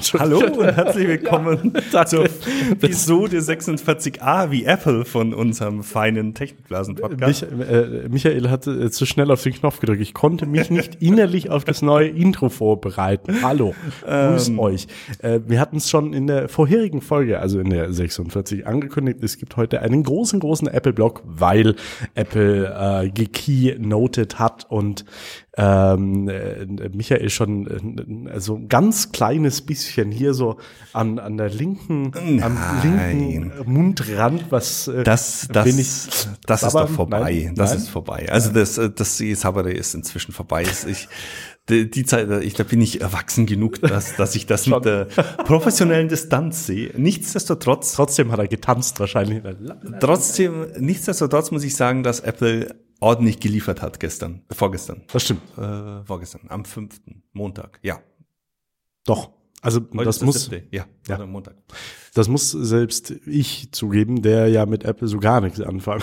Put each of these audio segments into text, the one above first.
Hallo und herzlich willkommen zur Episode 46a wie Apple von unserem feinen Technikblasen-Podcast. Michael hat zu schnell auf den Knopf gedrückt. Ich konnte mich nicht innerlich auf das neue Intro vorbereiten. Hallo, grüß euch. Wir hatten es schon in der vorherigen Folge, also in der 46, angekündigt. Es gibt heute einen großen Apple-Blog, weil Apple gekeynoted hat und Michael schon so ein ganz kleines bisschen hier so am linken Mundrand, was das ist doch vorbei. Das ist vorbei. Also das Sabere ist inzwischen vorbei. Die Zeit, da bin ich erwachsen genug, dass ich das mit der professionellen Distanz sehe. Trotzdem hat er getanzt wahrscheinlich. Nichtsdestotrotz muss ich sagen, dass Apple ordentlich geliefert hat vorgestern. Das stimmt. Vorgestern, am 5. Montag, ja. Doch. Also heute das muss 7. Ja. Montag. Das muss selbst ich zugeben, der ja mit Apple so gar nichts anfangen.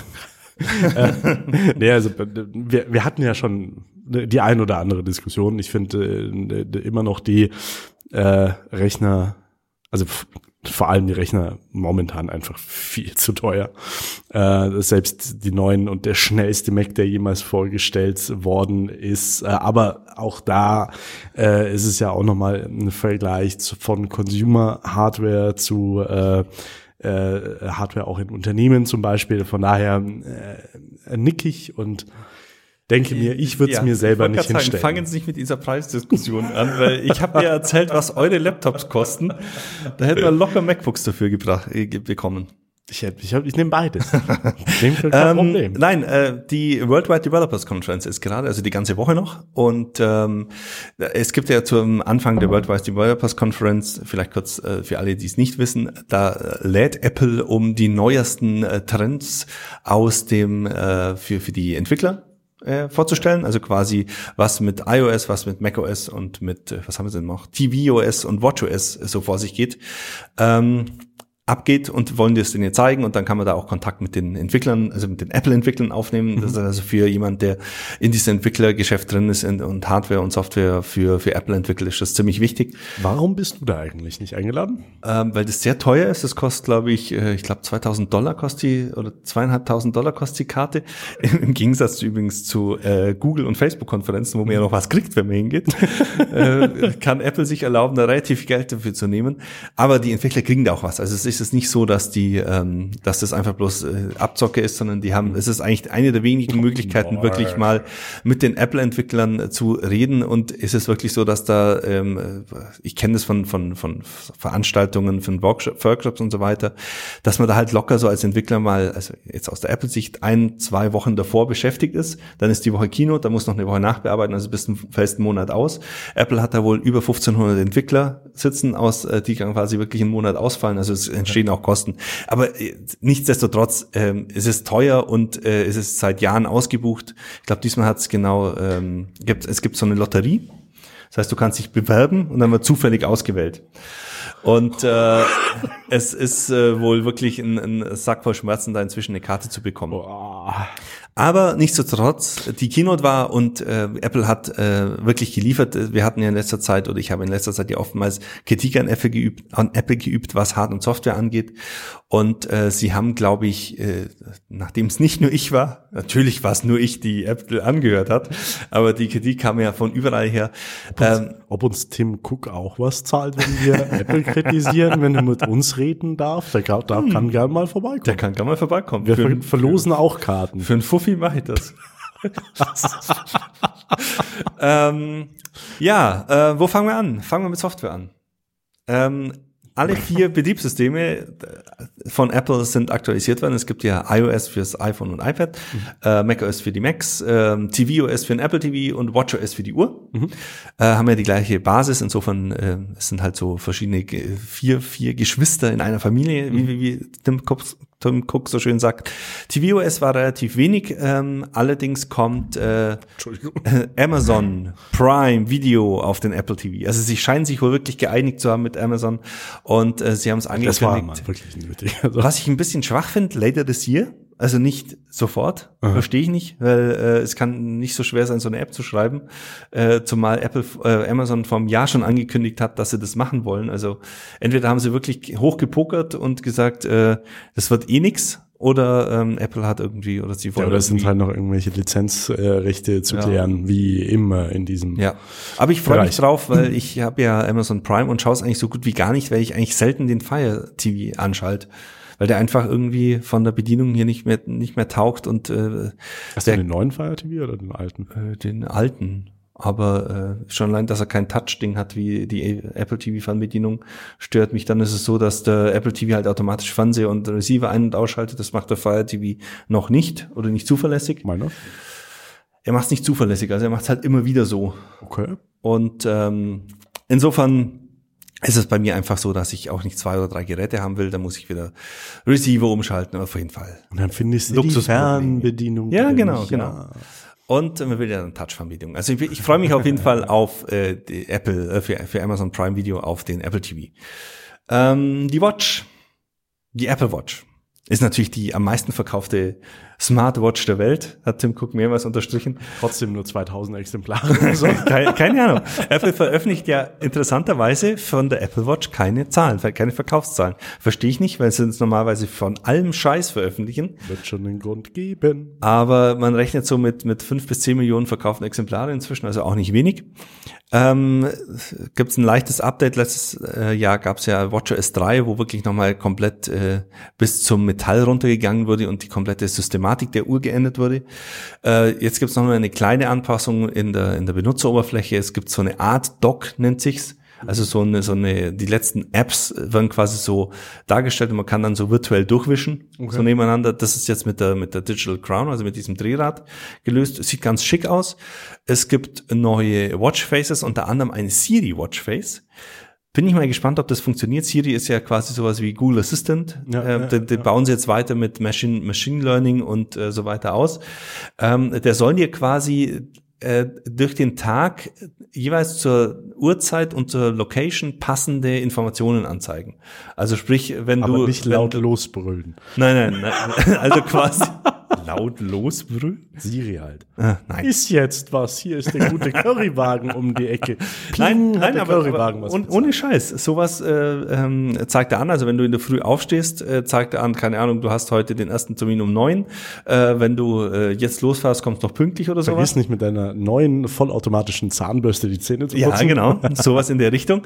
Also wir hatten ja schon die ein oder andere Diskussion. Ich finde immer noch die Rechner, also vor allem die Rechner momentan einfach viel zu teuer. Selbst die neuen und der schnellste Mac, der jemals vorgestellt worden ist. Aber auch da ist es ja auch nochmal ein Vergleich von Consumer-Hardware zu Hardware auch in Unternehmen zum Beispiel. Von daher nick ich und denke mir, ich würde es mir selber nicht hinstellen. Fangen Sie nicht mit dieser Preisdiskussion an, weil ich habe mir erzählt, was eure Laptops kosten. Da hätten wir locker MacBooks dafür bekommen. Ich nehme beides. Kein Problem. Nein, die Worldwide Developers Conference ist gerade, also die ganze Woche noch. Und es gibt ja zum Anfang der Worldwide Developers Conference, vielleicht kurz für alle, die es nicht wissen, da lädt Apple um die neuesten Trends aus dem für die Entwickler vorzustellen, also quasi was mit iOS, was mit macOS und mit, was haben wir denn noch, tvOS und watchOS so vor sich geht, abgeht und wollen das denen zeigen und dann kann man da auch Kontakt mit den Entwicklern, also mit den Apple-Entwicklern aufnehmen. Das ist also für jemand, der in diesem Entwicklergeschäft drin ist und Hardware und Software für Apple entwickelt, ist das ziemlich wichtig. Warum bist du da eigentlich nicht eingeladen? Weil das sehr teuer ist. Das kostet, glaube ich $2.000 kostet die, oder $2.500 kostet die Karte. Im Gegensatz übrigens zu Google- und Facebook-Konferenzen, wo man ja noch was kriegt, wenn man hingeht, kann Apple sich erlauben, da relativ viel Geld dafür zu nehmen. Aber die Entwickler kriegen da auch was. Also es ist nicht so, dass das einfach bloß Abzocke ist, sondern es ist eigentlich eine der wenigen Möglichkeiten, wirklich mal mit den Apple-Entwicklern zu reden. Und es ist wirklich so, dass da, ich kenne das von Veranstaltungen, von Workshops und so weiter, dass man da halt locker so als Entwickler mal, also jetzt aus der Apple-Sicht 1-2 Wochen davor beschäftigt ist. Dann ist die Woche Keynote, da muss noch eine Woche nachbearbeiten, also bis einen festen Monat aus. Apple hat da wohl über 1500 Entwickler sitzen, die quasi wirklich einen Monat ausfallen. Also es entstehen auch Kosten. Aber nichtsdestotrotz, es ist teuer und es ist seit Jahren ausgebucht. Ich glaube, diesmal hat es es gibt so eine Lotterie. Das heißt, du kannst dich bewerben und dann wird zufällig ausgewählt. Und es ist wohl wirklich ein Sack voll Schmerzen, da inzwischen eine Karte zu bekommen. Boah. Aber nichtsdestotrotz, die Keynote war und Apple hat wirklich geliefert. Wir hatten ja in letzter Zeit, oder ich habe in letzter Zeit ja oftmals Kritik an Apple geübt, was Hard- und Software angeht. Und sie haben, glaube ich, nachdem es nicht nur ich war, natürlich war es nur ich, die Apple angehört hat, aber die Kritik kam ja von überall her. Ob uns Tim Cook auch was zahlt, wenn wir Apple kritisieren, wenn er mit uns reden darf, der kann gerne mal vorbeikommen. Der kann gerne mal vorbeikommen. Wir verlosen auch Karten. Für einen Fuffi mache ich das. Wo fangen wir an? Fangen wir mit Software an. Alle 4 Betriebssysteme von Apple sind aktualisiert worden. Es gibt ja iOS fürs iPhone und iPad, macOS für die Macs, tvOS für den Apple TV und watchOS für die Uhr. Haben ja die gleiche Basis. Insofern es sind halt so verschiedene vier Geschwister in einer Familie, wie Tim Cook so schön sagt. tvOS war relativ wenig. Allerdings kommt Amazon Prime Video auf den Apple TV. Also sie scheinen sich wohl wirklich geeinigt zu haben mit Amazon. Und sie haben es angekündigt. Das war mal wirklich nötig. Was ich ein bisschen schwach finde, later this year. Also nicht sofort, verstehe ich nicht, weil es kann nicht so schwer sein, so eine App zu schreiben, zumal Amazon vor einem Jahr schon angekündigt hat, dass sie das machen wollen. Also entweder haben sie wirklich hochgepokert und gesagt, das wird eh nix, oder Apple hat irgendwie, oder sie wollen. Ja, oder es sind halt noch irgendwelche Lizenzrechte zu klären, wie immer in diesem. Ja, aber ich freue mich drauf, weil ich habe ja Amazon Prime und schaue es eigentlich so gut wie gar nicht, weil ich eigentlich selten den Fire TV anschalte. Weil der einfach irgendwie von der Bedienung hier nicht mehr taugt und hast du den neuen Fire TV oder den alten? Den alten. Aber schon allein, dass er kein Touch-Ding hat wie die Apple TV-Fernbedienung, stört mich. Dann ist es so, dass der Apple TV halt automatisch Fernseher und Receiver ein- und ausschaltet. Das macht der Fire TV noch nicht oder nicht zuverlässig. Meiner? Er macht es nicht zuverlässig, also er macht es halt immer wieder so. Okay. Und insofern ist es bei mir einfach so, dass ich auch nicht 2 oder 3 Geräte haben will. Da muss ich wieder Receiver umschalten, auf jeden Fall. Und dann findest du die Luxusproblem. Fernbedienung. Ja, genau, nicht, genau. Ja. Und man will ja eine Touch-Fernbedienung. Also ich freue mich auf jeden Fall auf die Apple, für Amazon Prime Video auf den Apple TV. Die Watch, die Apple Watch, ist natürlich die am meisten verkaufte Smartwatch der Welt, hat Tim Cook mehrmals unterstrichen. Trotzdem nur 2000 Exemplare. So, keine Ahnung. Apple veröffentlicht ja interessanterweise von der Apple Watch keine Zahlen, keine Verkaufszahlen. Verstehe ich nicht, weil sie uns normalerweise von allem Scheiß veröffentlichen. Wird schon einen Grund geben. Aber man rechnet so mit 5 bis 10 Millionen verkauften Exemplare inzwischen, also auch nicht wenig. Gibt's ein leichtes Update. Letztes Jahr gab's ja WatchOS 3, wo wirklich nochmal komplett bis zum Metall runtergegangen wurde und die komplette Systematik der Uhr geändert wurde. Jetzt gibt's nochmal eine kleine Anpassung in der Benutzeroberfläche. Es gibt so eine Art Dock, nennt sich's. Also die letzten Apps werden quasi so dargestellt und man kann dann so virtuell durchwischen, so nebeneinander. Das ist jetzt mit der Digital Crown, also mit diesem Drehrad gelöst. Sieht ganz schick aus. Es gibt neue Watchfaces, unter anderem ein Siri Watchface. Bin ich mal gespannt, ob das funktioniert. Siri ist ja quasi sowas wie Google Assistant. Den bauen sie jetzt weiter mit Machine Learning und so weiter aus. Der soll dir quasi durch den Tag jeweils zur Uhrzeit und zur Location passende Informationen anzeigen. Also sprich, wenn aber du... nicht laut losbrüllen. Nein. Also quasi... Laut losbrüllen? Siri halt. Nein. Ist jetzt was. Hier ist der gute Currywagen um die Ecke. Pling, Nein, aber Currywagen was ohne Scheiß. Sowas zeigt er an. Also wenn du in der Früh aufstehst, zeigt er an, keine Ahnung, du hast heute den ersten Termin um 9. Wenn du jetzt losfährst, kommst du noch pünktlich oder sowas. Vergiss nicht mit deiner neuen vollautomatischen Zahnbürste die Zähne zu putzen. Ja, genau. Sowas in der Richtung.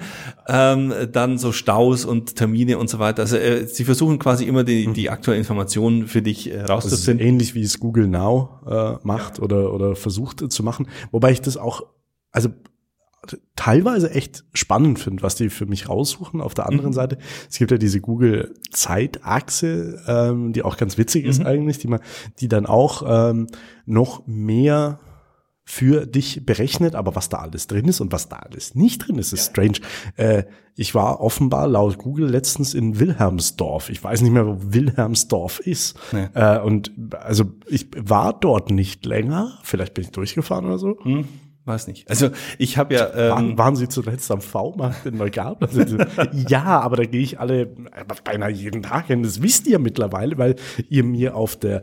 Dann so Staus und Termine und so weiter. Also sie versuchen quasi immer die aktuellen Informationen für dich rauszufinden. Ähnlich wie es Google Now macht oder versucht zu machen. Wobei ich das auch, also teilweise echt spannend finde, was die für mich raussuchen. Auf der anderen Seite, es gibt ja diese Google Zeitachse, die auch ganz witzig ist eigentlich, die dann auch noch mehr für dich berechnet, aber was da alles drin ist und was da alles nicht drin ist, ist strange. Ich war offenbar laut Google letztens in Wilhelmsdorf. Ich weiß nicht mehr, wo Wilhelmsdorf ist. Nee. Und also ich war dort nicht länger. Vielleicht bin ich durchgefahren oder so. Weiß nicht. Also ich habe ja... waren Sie zuletzt am V-Markt in Neugarten? Also, ja, aber da gehe ich beinahe jeden Tag hin. Das wisst ihr mittlerweile, weil ihr mir auf der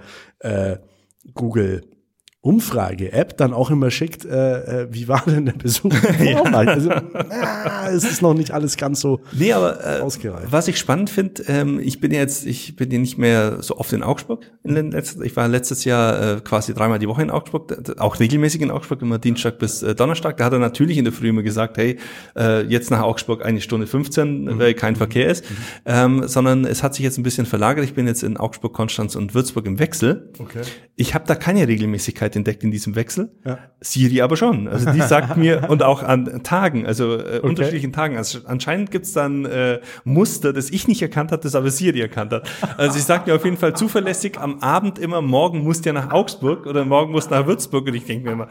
Google Umfrage-App dann auch immer schickt, wie war denn der Besuch im Vormarkt? Also, es ist noch nicht alles ganz so ausgereift. Was ich spannend finde, ich bin ja nicht mehr so oft in Augsburg. Ich war letztes Jahr quasi 3-mal die Woche in Augsburg, auch regelmäßig in Augsburg, immer Dienstag bis Donnerstag. Da hat er natürlich in der Früh immer gesagt, hey, jetzt nach Augsburg 1:15, weil kein Verkehr ist. Sondern es hat sich jetzt ein bisschen verlagert. Ich bin jetzt in Augsburg, Konstanz und Würzburg im Wechsel. Okay. Ich habe da keine Regelmäßigkeit entdeckt in diesem Wechsel. Ja. Siri aber schon. Also die sagt mir, und auch an Tagen, also unterschiedlichen Tagen. Also anscheinend gibt's dann Muster, das ich nicht erkannt habe, das aber Siri erkannt hat. Also sie sagt mir auf jeden Fall zuverlässig am Abend immer, morgen musst du ja nach Augsburg oder morgen musst du nach Würzburg. Und ich denke mir immer,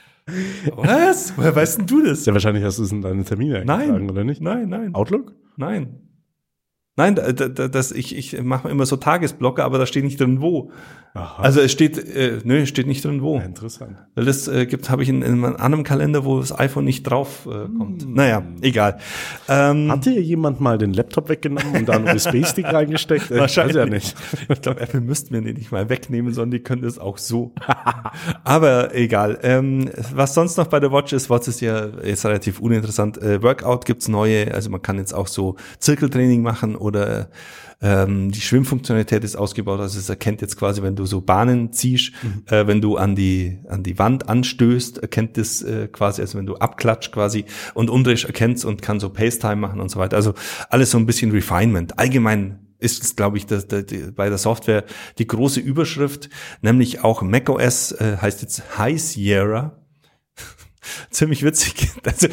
was? Woher weißt denn du das? Ja, wahrscheinlich hast du es in deine Termine eingetragen, oder nicht? Nein. Outlook? Nein. Nein, ich mache immer so Tagesblocker, aber da steht nicht drin, wo. Aha. Also es steht, steht nicht drin, wo. Ja, interessant. Weil das habe ich in einem anderen Kalender, wo das iPhone nicht drauf kommt. Naja, egal. Hat dir jemand mal den Laptop weggenommen und da einen USB-Stick reingesteckt? Wahrscheinlich. Weiß ja nicht. Ich glaube, Apple müssten mir den nicht mal wegnehmen, sondern die können das auch so. Aber egal. Was sonst noch bei der Watch ist ja jetzt relativ uninteressant. Workout gibt's neue, also man kann jetzt auch so Zirkeltraining machen oder die Schwimmfunktionalität ist ausgebaut, also es erkennt jetzt quasi, wenn du so Bahnen ziehst, wenn du an die Wand anstößt, erkennt das quasi, also wenn du abklatscht quasi und umdrehst, erkennt's und kann so Pace-Time machen und so weiter. Also alles so ein bisschen Refinement. Allgemein ist es, glaube ich, bei der Software die große Überschrift, nämlich auch macOS heißt jetzt High Sierra. Ziemlich witzig. Also,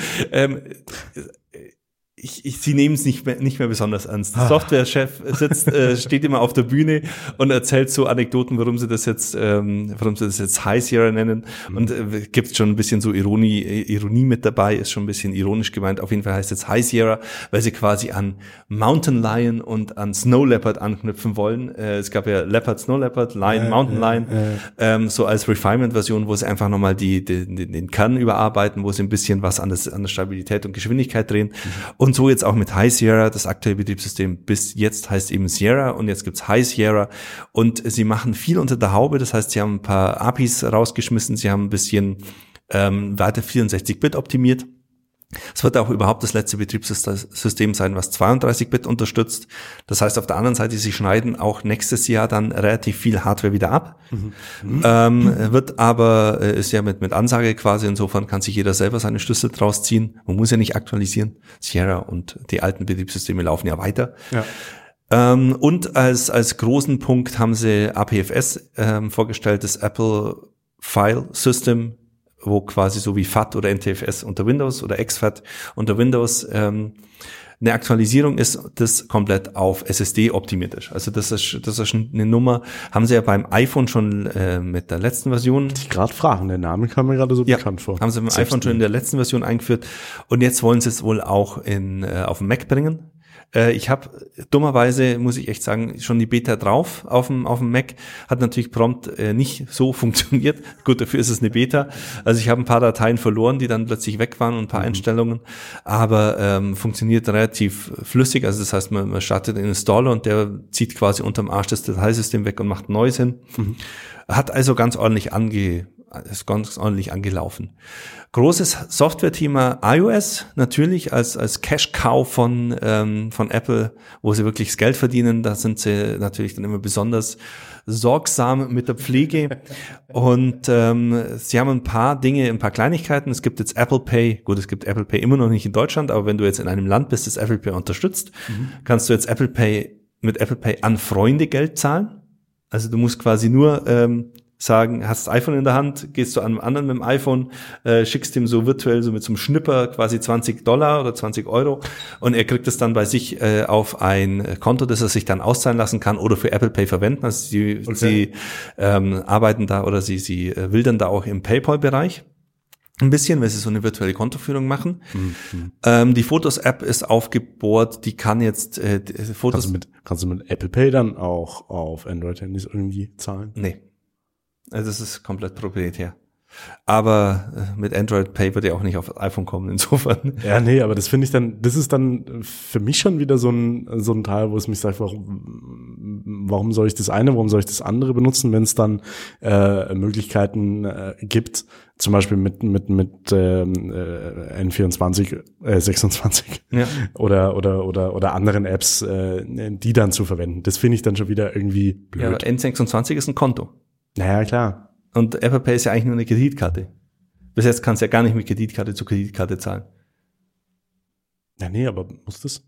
sie nehmen es nicht mehr besonders ernst. Der Softwarechef steht immer auf der Bühne und erzählt so Anekdoten, warum sie das jetzt High Sierra nennen und gibt schon ein bisschen so Ironie mit dabei, ist schon ein bisschen ironisch gemeint. Auf jeden Fall heißt es jetzt High Sierra, weil sie quasi an Mountain Lion und an Snow Leopard anknüpfen wollen. Es gab ja Leopard, Snow Leopard, Lion, Mountain Lion, so als Refinement-Version, wo sie einfach nochmal den Kern überarbeiten, wo sie ein bisschen was an der Stabilität und Geschwindigkeit drehen. Und so jetzt auch mit High Sierra, das aktuelle Betriebssystem bis jetzt heißt eben Sierra und jetzt gibt's High Sierra und sie machen viel unter der Haube, das heißt, sie haben ein paar APIs rausgeschmissen, sie haben ein bisschen weiter 64-Bit optimiert. Es wird auch überhaupt das letzte Betriebssystem sein, was 32-Bit unterstützt. Das heißt, auf der anderen Seite, sie schneiden auch nächstes Jahr dann relativ viel Hardware wieder ab. Wird aber, ist ja mit Ansage quasi, insofern kann sich jeder selber seine Schlüssel draus ziehen. Man muss ja nicht aktualisieren. Sierra und die alten Betriebssysteme laufen ja weiter. Ja. Und als großen Punkt haben sie APFS vorgestellt, das Apple File System, wo quasi so wie FAT oder NTFS unter Windows oder exFAT unter Windows eine Aktualisierung ist, das komplett auf SSD optimiert ist. Also das ist eine Nummer, haben sie ja beim iPhone schon mit der letzten Version. Ich gerade fragen, der Name kam mir gerade so bekannt vor. Haben sie beim iPhone schon in der letzten Version eingeführt und jetzt wollen sie es wohl auch auf den Mac bringen. Ich habe dummerweise, muss ich echt sagen, schon die Beta drauf auf dem Mac. Hat natürlich prompt nicht so funktioniert. Gut, dafür ist es eine Beta. Also ich habe ein paar Dateien verloren, die dann plötzlich weg waren und ein paar Einstellungen. Aber funktioniert relativ flüssig. Also das heißt, man startet den Installer und der zieht quasi unterm Arsch das Dateisystem weg und macht ein neues hin. Hat also ganz ordentlich angelaufen. Großes Software-Thema iOS, natürlich als Cash-Cow von Apple, wo sie wirklich das Geld verdienen. Da sind sie natürlich dann immer besonders sorgsam mit der Pflege. Und sie haben ein paar Kleinigkeiten. Es gibt jetzt Apple Pay. Gut, es gibt Apple Pay immer noch nicht in Deutschland, aber wenn du jetzt in einem Land bist, das Apple Pay unterstützt, kannst du jetzt mit Apple Pay an Freunde Geld zahlen. Also du musst quasi nur sagen, hast das iPhone in der Hand, gehst du an einem anderen mit dem iPhone, schickst ihm so virtuell so mit so einem Schnipper quasi $20 oder €20 und er kriegt es dann bei sich auf ein Konto, das er sich dann auszahlen lassen kann oder für Apple Pay verwenden. Also sie arbeiten da oder sie wildern da auch im PayPal-Bereich. Ein bisschen, weil sie so eine virtuelle Kontoführung machen. Die Fotos-App ist aufgebohrt, die kann jetzt Fotos... Kannst du mit Apple Pay dann auch auf Android-Handys irgendwie zahlen? Nee. Also das ist komplett proprietär. Aber mit Android Pay wird ja auch nicht auf iPhone kommen, insofern. Ja, nee, aber das finde ich dann, das ist dann für mich schon wieder so ein Teil, wo es mich sagt, warum soll ich das eine, warum soll ich das andere benutzen, wenn es dann Möglichkeiten gibt, zum Beispiel mit N24, 26 ja. oder anderen Apps, die dann zu verwenden. Das finde ich dann schon wieder irgendwie blöd. Ja, aber N26 ist ein Konto. Naja, klar. Und Apple Pay ist ja eigentlich nur eine Kreditkarte. Bis jetzt kannst du ja gar nicht mit Kreditkarte zu Kreditkarte zahlen. Ja, nee, aber muss das?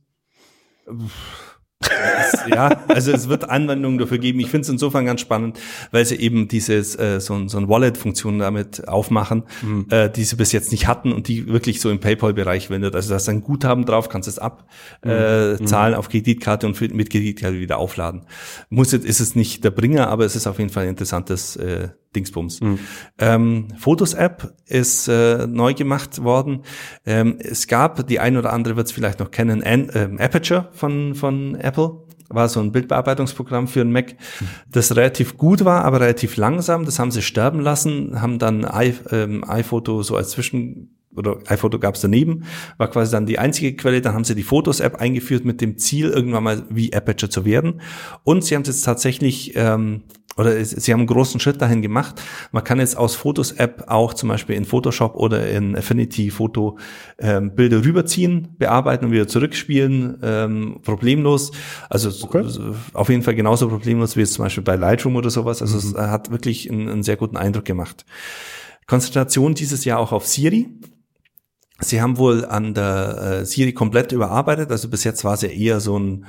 Ja, also es wird Anwendungen dafür geben. Ich finde es insofern ganz spannend, weil sie eben dieses so ein Wallet-Funktion damit aufmachen, die sie bis jetzt nicht hatten und die wirklich so im PayPal-Bereich wendet. Also da ist ein Guthaben drauf, kannst es abzahlen auf Kreditkarte und mit Kreditkarte wieder aufladen. Ist es nicht der Bringer, aber es ist auf jeden Fall ein interessantes Dingsbums. Fotos-App ist neu gemacht worden. Es gab, die ein oder andere wird es vielleicht noch kennen, Aperture von Apple. War so ein Bildbearbeitungsprogramm für einen Mac, das relativ gut war, aber relativ langsam. Das haben sie sterben lassen, haben dann iPhoto so als oder iPhoto gab es daneben, war quasi dann die einzige Quelle. Dann haben sie die Fotos-App eingeführt mit dem Ziel, irgendwann mal wie Aperture zu werden. Und sie haben es jetzt tatsächlich, sie haben einen großen Schritt dahin gemacht. Man kann jetzt aus Fotos-App auch zum Beispiel in Photoshop oder in Affinity Photo Bilder rüberziehen, bearbeiten und wieder zurückspielen, problemlos. Also auf jeden Fall genauso problemlos wie es zum Beispiel bei Lightroom oder sowas. Also es hat wirklich einen sehr guten Eindruck gemacht. Konzentration dieses Jahr auch auf Siri. Sie haben wohl an der Siri komplett überarbeitet. Also bis jetzt war sie eher so ein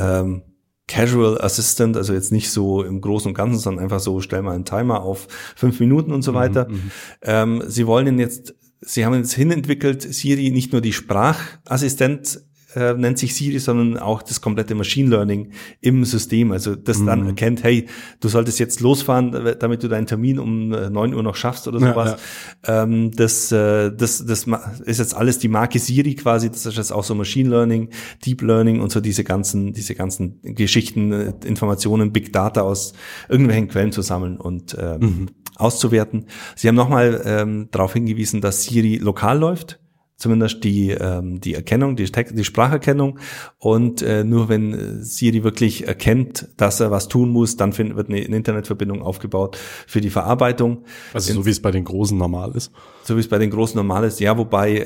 Casual Assistant, also jetzt nicht so im Großen und Ganzen, sondern einfach so, stell mal einen Timer auf 5 Minuten und so weiter. Sie haben jetzt hinentwickelt, Siri nicht nur die Sprachassistent nennt sich Siri, sondern auch das komplette Machine Learning im System. Also das dann erkennt, hey, du solltest jetzt losfahren, damit du deinen Termin um 9 Uhr noch schaffst oder sowas. Ja. Das ist jetzt alles die Marke Siri quasi. Das ist jetzt auch so Machine Learning, Deep Learning und so diese ganzen Geschichten, Informationen, Big Data aus irgendwelchen Quellen zu sammeln und auszuwerten. Sie haben nochmal darauf hingewiesen, dass Siri lokal läuft. Zumindest die Erkennung, die Spracherkennung. Und nur wenn Siri wirklich erkennt, dass er was tun muss, dann wird eine Internetverbindung aufgebaut für die Verarbeitung. Also so wie es bei den Großen normal ist. So wie es bei den Großen normal ist, ja, wobei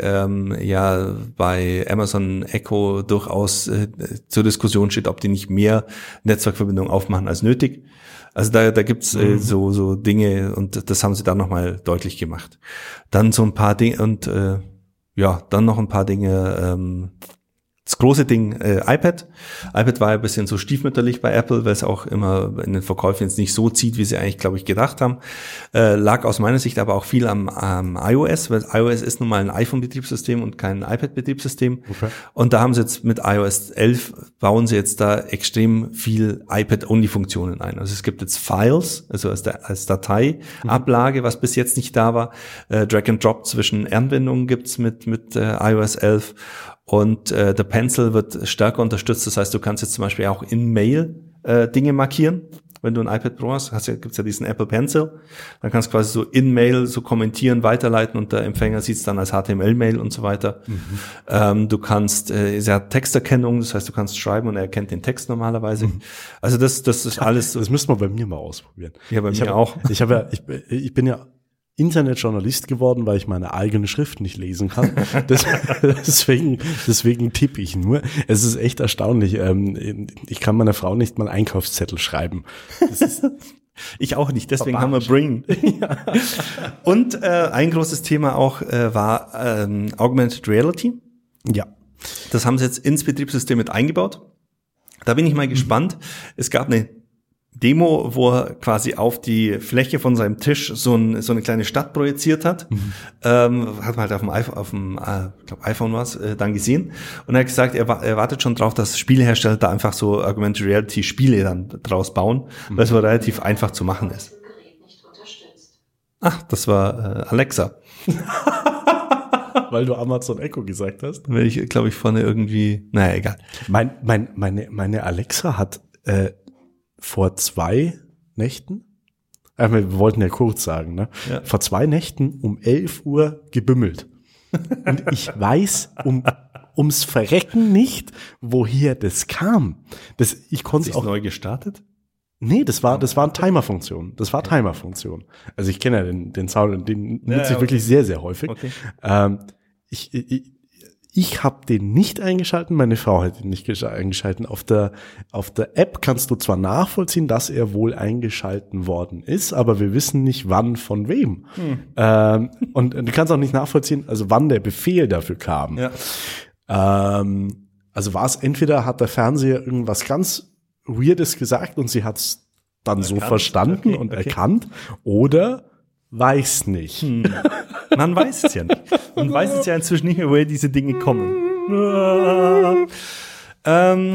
bei Amazon Echo durchaus zur Diskussion steht, ob die nicht mehr Netzwerkverbindungen aufmachen als nötig. Also da gibt's so Dinge und das haben sie dann nochmal deutlich gemacht. Dann so ein paar Dinge und dann noch ein paar Dinge. Das große Ding, iPad. iPad war ein bisschen so stiefmütterlich bei Apple, weil es auch immer in den Verkäufen jetzt nicht so zieht, wie sie eigentlich, glaube ich, gedacht haben. Lag aus meiner Sicht aber auch viel am iOS, weil iOS ist nun mal ein iPhone-Betriebssystem und kein iPad-Betriebssystem. Okay. Und da haben sie jetzt mit iOS 11, bauen sie jetzt da extrem viel iPad-Only-Funktionen ein. Also es gibt jetzt Files, also als Dateiablage, was bis jetzt nicht da war. Drag and Drop zwischen Anwendungen gibt's mit iOS 11. Und der Pencil wird stärker unterstützt. Das heißt, du kannst jetzt zum Beispiel auch in Mail Dinge markieren. Wenn du ein iPad Pro hast, gibt's ja diesen Apple Pencil. Dann kannst du quasi so in Mail so kommentieren, weiterleiten und der Empfänger sieht's dann als HTML-Mail und so weiter. Du kannst, es hat Texterkennung, das heißt, du kannst schreiben und er erkennt den Text normalerweise. Also das ist alles. Das müssten wir bei mir mal ausprobieren. Ja, bei mir auch. Ich bin ja Internetjournalist geworden, weil ich meine eigene Schrift nicht lesen kann. Deswegen tippe ich nur. Es ist echt erstaunlich. Ich kann meiner Frau nicht mal Einkaufszettel schreiben. Ich auch nicht, deswegen haben wir Brain. Ja. Und ein großes Thema auch war Augmented Reality. Ja. Das haben sie jetzt ins Betriebssystem mit eingebaut. Da bin ich mal gespannt. Es gab eine Demo, wo er quasi auf die Fläche von seinem Tisch so eine kleine Stadt projiziert hat. Hat man halt auf dem iPhone was dann gesehen. Und er hat gesagt, er wartet schon drauf, dass Spielehersteller da einfach so Augmented Reality Spiele dann draus bauen, weil es relativ einfach zu machen ist. Ach, das war Alexa. Weil du Amazon Echo gesagt hast. Weil ich, glaube ich, vorne irgendwie, naja, egal. Meine Alexa hat vor 2 Nächten, wir wollten ja kurz sagen, ne? Ja. Vor 2 Nächten um 11 Uhr gebimmelt. Und ich weiß ums Verrecken nicht, woher das kam. Ich konnte es auch neu gestartet? Nee, das war eine Timer-Funktion. Das war Timer-Funktion. Also ich kenne ja den Sound, den nutze ich wirklich sehr, sehr häufig. Okay. Ich habe den nicht eingeschalten, meine Frau hat ihn nicht eingeschalten. Auf der App kannst du zwar nachvollziehen, dass er wohl eingeschalten worden ist, aber wir wissen nicht, wann von wem. Und du kannst auch nicht nachvollziehen, also wann der Befehl dafür kam. Ja. Also war es entweder hat der Fernseher irgendwas ganz Weirdes gesagt und sie hat es dann so verstanden und erkannt, oder weiß nicht. Man weiß es ja nicht. Man weiß es ja inzwischen nicht mehr, woher diese Dinge kommen.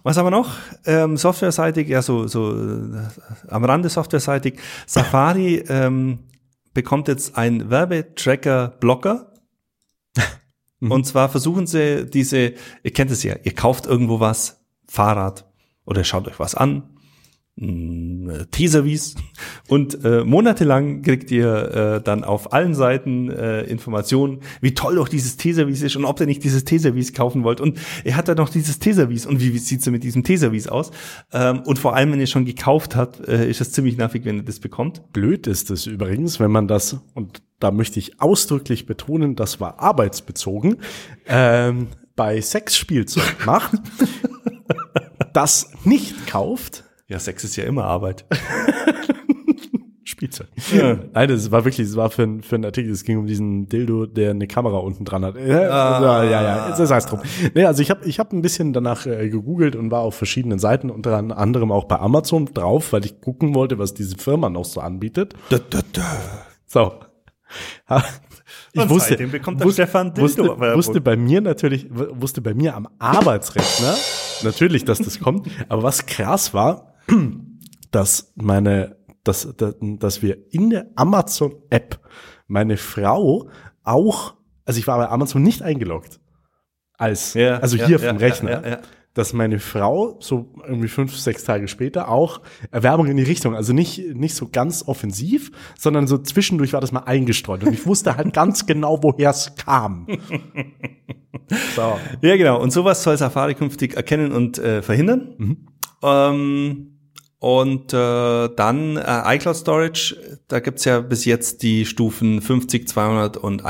Was haben wir noch? Softwareseitig, ja so am Rande softwareseitig. Safari bekommt jetzt einen Werbetracker-Blocker. Und zwar versuchen sie ihr kennt es ja, ihr kauft irgendwo was, Fahrrad, oder schaut euch was an, T-Service, und monatelang kriegt ihr dann auf allen Seiten Informationen, wie toll doch dieses T-Service ist und ob ihr nicht dieses T-Service kaufen wollt, und er hat ja noch dieses T-Service und wie sieht's denn mit diesem T-Service aus, und vor allem, wenn ihr schon gekauft habt, ist es ziemlich nervig, wenn ihr das bekommt. Blöd ist es übrigens, wenn man das, und da möchte ich ausdrücklich betonen, das war arbeitsbezogen, bei Sexspielzeug macht, das nicht kauft. Ja, Sex ist ja immer Arbeit. Spielzeug. Ja. Nein, es war für einen Artikel, es ging um diesen Dildo, der eine Kamera unten dran hat. Ja, das heißt drum. Nee, also ich hab ein bisschen danach gegoogelt und war auf verschiedenen Seiten, unter anderem auch bei Amazon drauf, weil ich gucken wollte, was diese Firma noch so anbietet. So. Ich wusste bei mir am Arbeitsrechner natürlich, dass das kommt. Aber was krass war, dass wir in der Amazon-App meine Frau auch, also ich war bei Amazon nicht eingeloggt, vom Rechner, dass meine Frau so irgendwie 5-6 Tage später auch Werbung in die Richtung, also nicht so ganz offensiv, sondern so zwischendurch war das mal eingestreut und ich wusste halt ganz genau, woher es kam. So. Ja, genau. Und sowas soll Safari künftig erkennen und verhindern. Dann iCloud Storage, da gibt's ja bis jetzt die Stufen 50, 200 und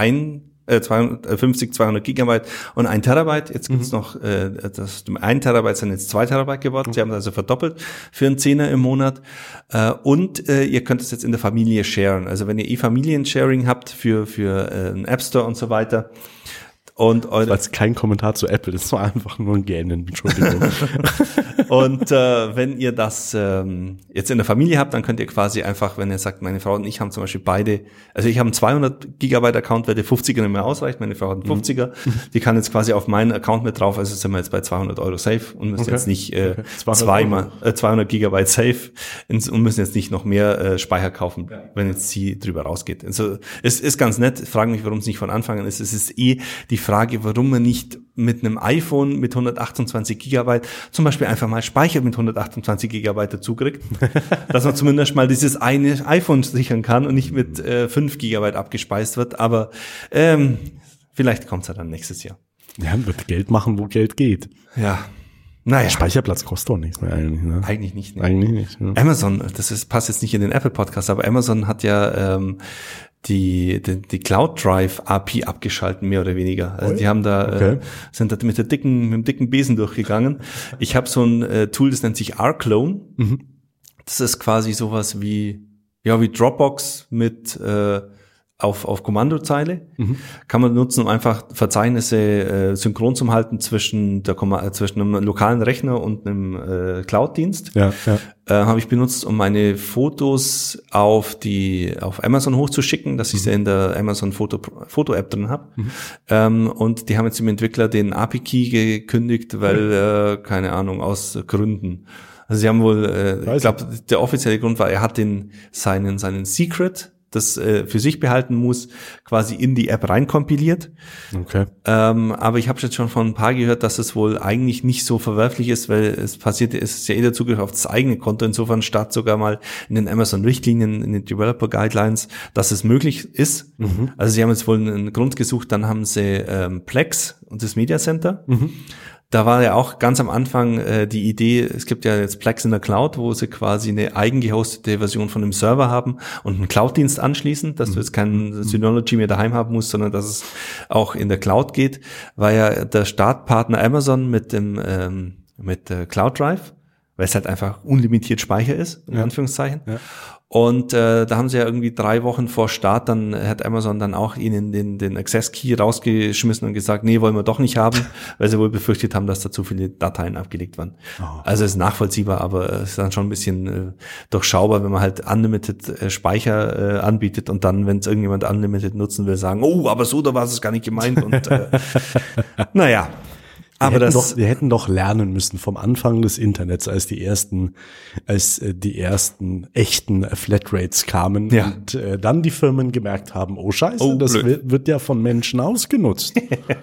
200 Gigabyte und 1 Terabyte. Jetzt gibt's noch, das 1 Terabyte sind jetzt 2 Terabyte geworden. Sie haben das also verdoppelt für einen Zehner im Monat. Und ihr könnt es jetzt in der Familie sharen. Also wenn ihr Familiensharing habt für einen App Store und so weiter. Und das war jetzt kein Kommentar zu Apple, das war einfach nur ein Gähnen, Entschuldigung. Und wenn ihr das jetzt in der Familie habt, dann könnt ihr quasi einfach, wenn ihr sagt, meine Frau und ich haben zum Beispiel beide, also ich habe einen 200 Gigabyte Account, weil der 50er nicht mehr ausreicht, meine Frau hat einen 50er, die kann jetzt quasi auf meinen Account mit drauf, also sind wir jetzt bei 200 € safe und müssen jetzt nicht 200 Gigabyte safe und müssen jetzt nicht noch mehr Speicher kaufen, wenn jetzt sie drüber rausgeht. Also es ist ganz nett, fragen mich, warum es nicht von Anfang an ist. Es ist die Frage, warum man nicht mit einem iPhone mit 128 Gigabyte zum Beispiel einfach mal Speicher mit 128 Gigabyte dazu kriegt, dass man zumindest mal dieses eine iPhone sichern kann und nicht mit 5 Gigabyte abgespeist wird, aber vielleicht kommt's ja dann nächstes Jahr. Ja, wird Geld machen, wo Geld geht. Ja. Naja. Speicherplatz kostet doch nichts mehr eigentlich, ne? Eigentlich nicht. Ne? Eigentlich nicht. Ja. Amazon, passt jetzt nicht in den Apple-Podcast, aber Amazon hat ja die Cloud Drive API abgeschalten, mehr oder weniger. Also die haben da sind da mit dem dicken Besen durchgegangen. Ich habe so ein Tool, das nennt sich R-Clone. Das ist quasi sowas wie Dropbox mit auf Kommandozeile. Kann man nutzen, um einfach Verzeichnisse synchron zu halten zwischen einem lokalen Rechner und einem Cloud-Dienst. Habe ich benutzt, um meine Fotos auf Amazon hochzuschicken, dass ich sie in der Amazon Foto-App drin habe. Und die haben jetzt dem Entwickler den API-Key gekündigt, weil, keine Ahnung, aus Gründen. Also sie haben wohl, ich glaube, der offizielle Grund war, er hat seinen Secret, das für sich behalten muss, quasi in die App reinkompiliert. Okay. Aber ich habe jetzt schon von ein paar gehört, dass es wohl eigentlich nicht so verwerflich ist, weil es ist ja der Zugriff auf das eigene Konto. Insofern steht sogar mal in den Amazon-Richtlinien, in den Developer-Guidelines, dass es möglich ist. Also sie haben jetzt wohl einen Grund gesucht, dann haben sie Plex und das Media Center. Da war ja auch ganz am Anfang die Idee, es gibt ja jetzt Plex in der Cloud, wo sie quasi eine eigengehostete Version von einem Server haben und einen Cloud-Dienst anschließen, dass du jetzt kein Synology mehr daheim haben musst, sondern dass es auch in der Cloud geht. War ja der Startpartner Amazon mit Cloud Drive, weil es halt einfach unlimitiert Speicher ist, in Anführungszeichen. Ja. Und da haben sie ja irgendwie 3 Wochen vor Start, dann hat Amazon dann auch ihnen den Access Key rausgeschmissen und gesagt, nee, wollen wir doch nicht haben, weil sie wohl befürchtet haben, dass da zu viele Dateien abgelegt waren. Also ist nachvollziehbar, aber es ist dann schon ein bisschen durchschaubar, wenn man halt Unlimited Speicher anbietet und dann, wenn es irgendjemand Unlimited nutzen will, sagen, oh, aber so, da war es gar nicht gemeint. Und naja. Wir hätten doch lernen müssen vom Anfang des Internets, als die ersten echten Flatrates kamen und dann die Firmen gemerkt haben, oh Scheiße, das wird ja von Menschen ausgenutzt.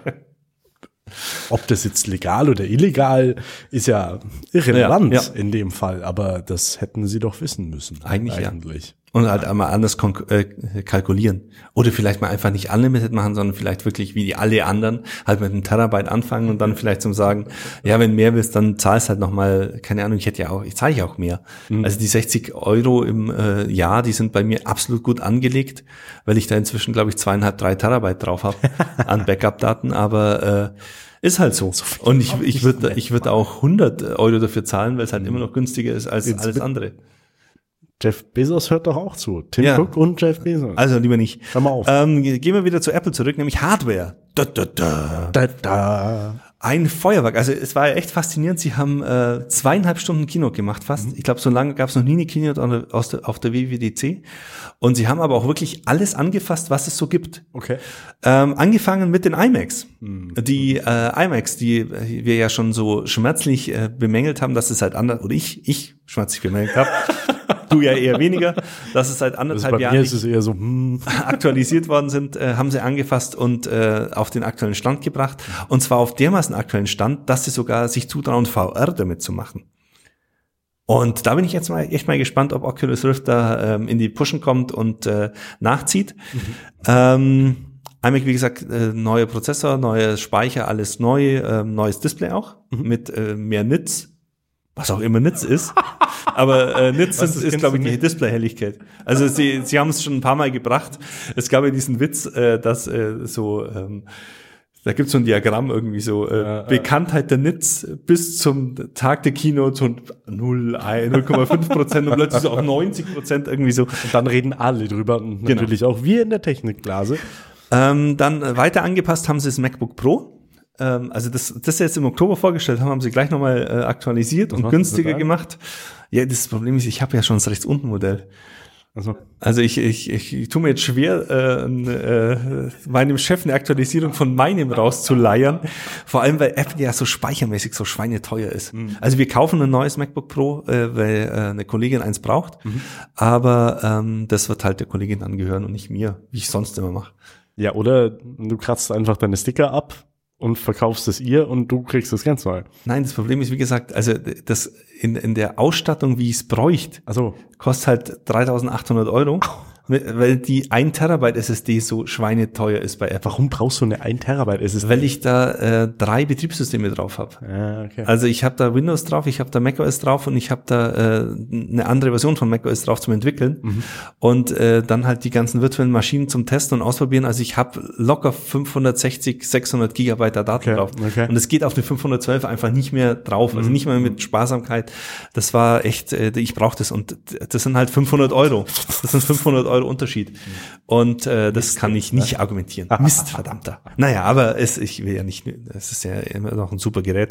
Ob das jetzt legal oder illegal ist ja irrelevant in dem Fall, aber das hätten sie doch wissen müssen. Eigentlich. Ja. Und halt einmal anders kalkulieren. Oder vielleicht mal einfach nicht unlimited machen, sondern vielleicht wirklich wie alle anderen halt mit einem Terabyte anfangen und dann vielleicht zum sagen, ja, wenn mehr willst, dann zahlst halt nochmal, keine Ahnung, ich zahle ja auch mehr. Also die 60 € im Jahr, die sind bei mir absolut gut angelegt, weil ich da inzwischen, glaube ich, 2,5, 3 Terabyte drauf habe an Backup-Daten, aber ist halt so. Und ich würde auch 100 € dafür zahlen, weil es halt immer noch günstiger ist als alles andere. Jeff Bezos hört doch auch zu. Tim Cook und Jeff Bezos. Also lieber nicht. Hör mal auf. Gehen wir wieder zu Apple zurück, nämlich Hardware. Ein Feuerwerk. Also es war ja echt faszinierend. Sie haben 2,5 Stunden Keynote gemacht fast. Ich glaube, so lange gab es noch nie eine Keynote auf der WWDC. Und sie haben aber auch wirklich alles angefasst, was es so gibt. Okay. Angefangen mit den iMacs. Die iMacs, die wir ja schon so schmerzlich bemängelt haben, dass es halt anders, oder ich schmerzlich bemängelt habe. Du ja eher weniger, dass es seit 1,5 Jahren ist es eher so, aktualisiert worden sind, haben sie angefasst und auf den aktuellen Stand gebracht. Und zwar auf dermaßen aktuellen Stand, dass sie sogar sich zutrauen, VR damit zu machen. Und da bin ich jetzt echt mal gespannt, ob Oculus Rift da in die Pushen kommt und nachzieht. iMac, wie gesagt, neuer Prozessor, neuer Speicher, alles neu, neues Display auch, mit mehr Nits. Was auch immer Nits ist. Aber Nits ist glaube ich, die Displayhelligkeit. Also sie haben es schon ein paar Mal gebracht. Es gab ja diesen Witz, dass da gibt's so ein Diagramm irgendwie so, Bekanntheit der Nits bis zum Tag der Keynote so 0,5% und plötzlich so auf 90% irgendwie so. Und dann reden alle drüber und natürlich auch wir in der Technikblase. Dann weiter angepasst haben sie das MacBook Pro. Also das sie jetzt im Oktober vorgestellt haben sie gleich nochmal aktualisiert und günstiger gemacht. Ja, das Problem ist, ich habe ja schon das rechts unten Modell. Also ich tue mir jetzt schwer, meinem Chef eine Aktualisierung von meinem rauszuleiern. Vor allem, weil Apple ja so speichermäßig so schweineteuer ist. Also wir kaufen ein neues MacBook Pro, weil eine Kollegin eins braucht. Aber das wird halt der Kollegin angehören und nicht mir, wie ich sonst immer mache. Ja, oder du kratzt einfach deine Sticker ab und verkaufst es ihr und du kriegst das ganz neu. Nein, das Problem ist, wie gesagt, also das in der Ausstattung, wie ich es bräuchte, kostet halt 3.800 €, weil die 1 Terabyte SSD so schweineteuer ist bei Apple. Warum brauchst du eine 1 Terabyte SSD? Weil ich da 3 Betriebssysteme drauf habe. Ja, okay. Also ich habe da Windows drauf, ich habe da macOS drauf und ich habe da eine andere Version von macOS drauf zum Entwickeln und dann halt die ganzen virtuellen Maschinen zum Testen und Ausprobieren. Also ich habe locker 560, 600 Gigabyte da Daten drauf. Okay. Und es geht auf eine 512 einfach nicht mehr drauf, also nicht mehr mit Sparsamkeit. Das war echt, ich brauche das und das sind halt 500 €. Das sind 500 € Unterschied. Und das kann ich nicht argumentieren. Mist, verdammter. Naja, aber ich will ja nicht, es ist ja immer noch ein super Gerät.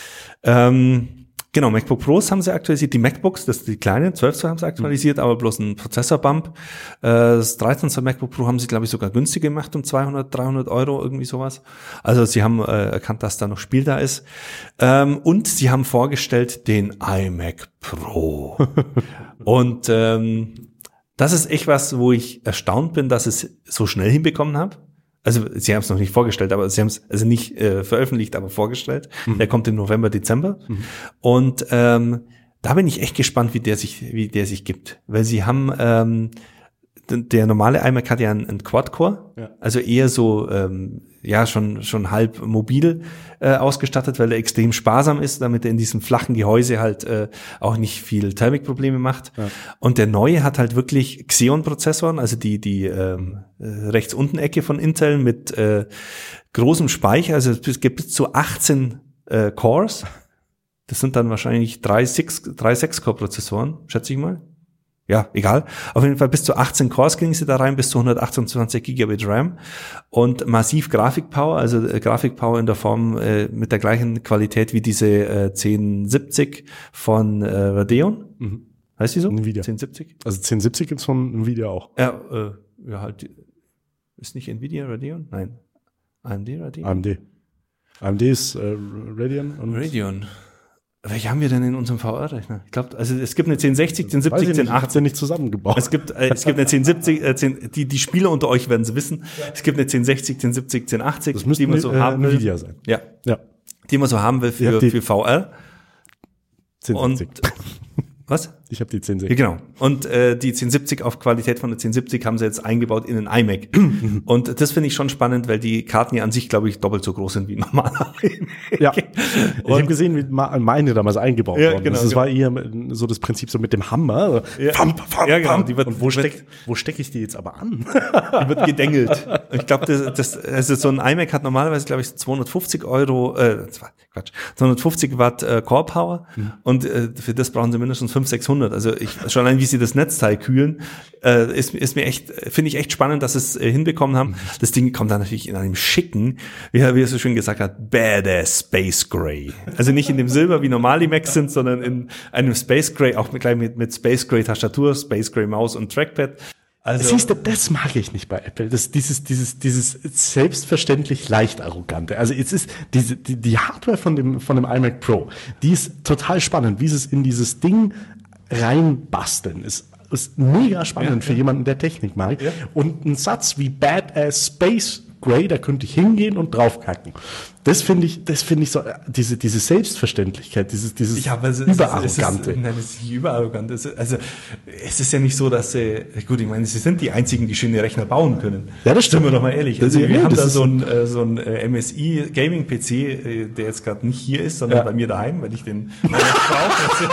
Genau, MacBook Pros haben sie aktualisiert, die MacBooks, das die kleinen, 12 Zoll haben sie aktualisiert, aber bloß ein Prozessor-Bump. Das 13 Zoll MacBook Pro haben sie, glaube ich, sogar günstiger gemacht, um 200, 300 €, irgendwie sowas. Also sie haben erkannt, dass da noch Spiel da ist. Und sie haben vorgestellt den iMac Pro. Und das ist echt was, wo ich erstaunt bin, dass es so schnell hinbekommen habe. Also sie haben es noch nicht vorgestellt, aber sie haben es also nicht veröffentlicht, aber vorgestellt. Der kommt im November, Dezember. Und da bin ich echt gespannt, wie der sich gibt. Weil sie haben der normale iMac hat ja einen Quad-Core, also eher so schon halb mobil ausgestattet, weil er extrem sparsam ist, damit er in diesem flachen Gehäuse halt auch nicht viel Thermikprobleme macht. Ja. Und der neue hat halt wirklich Xeon-Prozessoren, also die rechts unten Ecke von Intel mit großem Speicher, also es gibt bis zu 18 Cores. Das sind dann wahrscheinlich 3 6-Core-Prozessoren, schätze ich mal. Ja, egal. Auf jeden Fall bis zu 18 Cores kriegen sie da rein, bis zu 128 GB RAM und massiv Grafikpower, also Grafikpower in der Form mit der gleichen Qualität wie diese 1070 von Radeon. Heißt die so? Nvidia. 1070? Also 1070 gibt's von Nvidia auch. Ja, halt. Ist nicht Nvidia Radeon? Nein. AMD Radeon? AMD. AMD ist Radeon. Und Radeon. Welche haben wir denn in unserem VR-Rechner? Ich glaube, also es gibt eine 1060, 1070, 1080. Nicht zusammengebaut. Es gibt eine 1070, die Spieler unter euch werden es wissen. Es gibt eine 1060, 1070, 1080, das müsste die man so haben will. Nvidia sein. Ja. Ja. Die man so haben will für VR. 1060. Und was? Ich habe die 1060. Ja, genau. Und die 1070 auf Qualität von der 1070 haben sie jetzt eingebaut in den iMac. Und das finde ich schon spannend, weil die Karten ja an sich, glaube ich, doppelt so groß sind wie normaler iMac. Ja. Ich habe gesehen, wie meine damals eingebaut worden genau, ist. Das war eher so das Prinzip so mit dem Hammer. Ja, Genau. Die wird, und wo steck ich die jetzt aber an? Die wird gedengelt. Ich glaube, also so ein iMac hat normalerweise, glaube ich, 250 Watt Core Power. Und für das brauchen sie mindestens 500, 600. Also schon allein, wie sie das Netzteil kühlen, ist mir echt, finde ich echt spannend, dass sie es hinbekommen haben. Das Ding kommt dann natürlich in einem schicken, wie er so schön gesagt hat, badass Space Gray. Also nicht in dem Silber, wie normale Macs sind, sondern in einem Space Gray, auch gleich mit Space Gray Tastatur, Space Gray Maus und Trackpad. Also, siehst du, das mag ich nicht bei Apple. Dieses selbstverständlich leicht arrogante. Also jetzt ist die Hardware von dem iMac Pro, die ist total spannend, wie sie es in dieses Ding reinbasteln ist mega spannend für jemanden, der Technik mag. Ja. Und ein Satz wie Badass Space Gray, da könnte ich hingehen und draufkacken. Das finde ich so, diese Selbstverständlichkeit, dieses Überarrogante. Nein, das ist nicht überarrogant. Also, es ist ja nicht so, dass gut, ich meine, sie sind die einzigen, die schöne Rechner bauen können. Ja, das stimmt. Sind wir doch mal ehrlich. Also, wir haben da so ein MSI Gaming PC, der jetzt gerade nicht hier ist, sondern bei mir daheim, weil ich den brauche.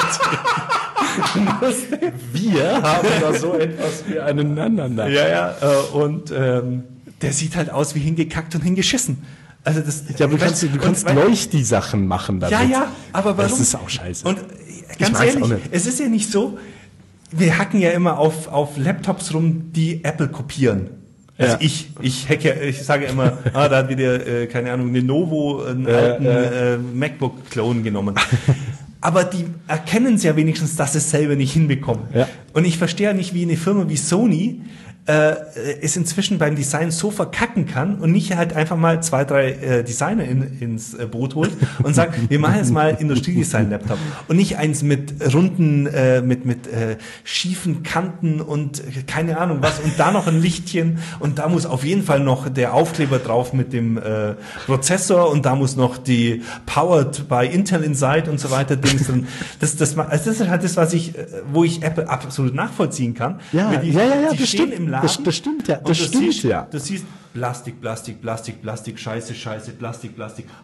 Wir haben da so etwas wie einen anderen da. Ja, und der sieht halt aus wie hingekackt und hingeschissen. Also das, ja, du kannst Leuchti-Sachen machen damit. Ja, aber warum? Das ist auch scheiße. Und ganz ehrlich, es ist ja nicht so, wir hacken ja immer auf Laptops rum, die Apple kopieren. Also ich sage immer, da hat wieder, keine Ahnung, Lenovo einen alten MacBook-Klon genommen. Aber die erkennen es ja wenigstens, dass es selber nicht hinbekommen. Ja. Und ich verstehe ja nicht, wie eine Firma wie Sony es inzwischen beim Design so verkacken kann und nicht halt einfach mal 2, 3 Designer ins Boot holt und sagt, wir machen jetzt mal Industriedesign-Laptop und nicht eins mit runden, mit schiefen Kanten und keine Ahnung was und da noch ein Lichtchen und da muss auf jeden Fall noch der Aufkleber drauf mit dem Prozessor und da muss noch die Powered by Intel Inside und so weiter Dings drin. Das ist halt das, wo ich Apple absolut nachvollziehen kann. Ja, die das stehen stimmt. im Laden. Das stimmt ja. Du siehst Plastik, Scheiße, Plastik.